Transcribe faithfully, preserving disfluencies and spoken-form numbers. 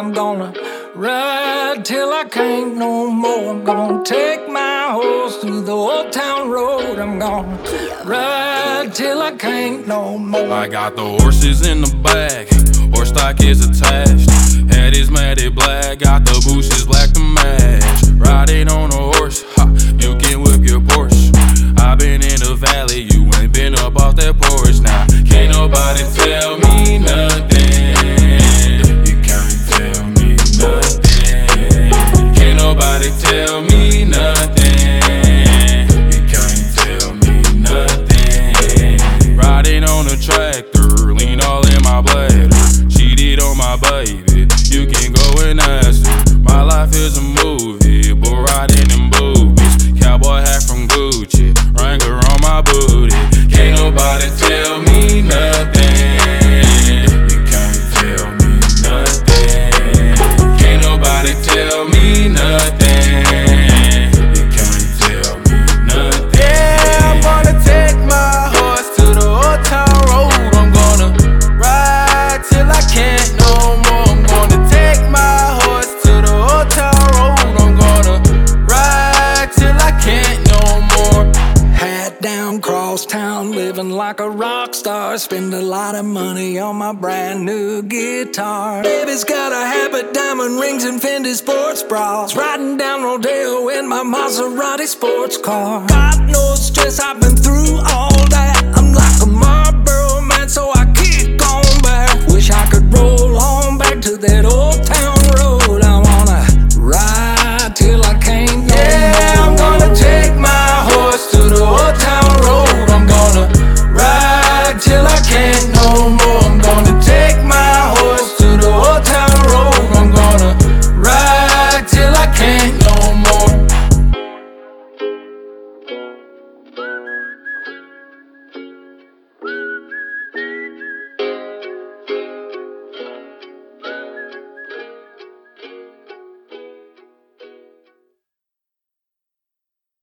I'm gonna ride till I can't no more. I'm gonna take my horse through the old town road. I'm gonna ride till I can't no more. I got the horses in the back, horse stock is attached. Head is matted black, got the bushes black to match. Riding on a horse, ha, you can whip your Porsche. I been in the valley, you ain't been up off that porch. Now, can't nobody tell me nothing. You can't tell me nothing. Can't nobody tell me nothing. You can't tell me nothing. Riding on a tractor, lean all in my bladder. Cheated on my baby, you can go and ask her. My life is a movie, bull riding in boobies. Cowboy hat from Gucci, Wrangler on my booty. Can't nobody tell me nothing. You can't tell me nothing. Can't nobody tell me nothing. You can't tell me nothing. Yeah, I'm gonna take my horse to the old town road. I'm gonna ride till I can't no more. I'm gonna take my horse to the old town road. I'm gonna ride till I can't no more. Hat down, cross town, living like a rock star. Spend a lot of money on my brand new guitar. Baby's got a habit, diamond rings and Fendi sports bras. Riding down Rodeo in my Maserati sports car. God knows stress I've been through all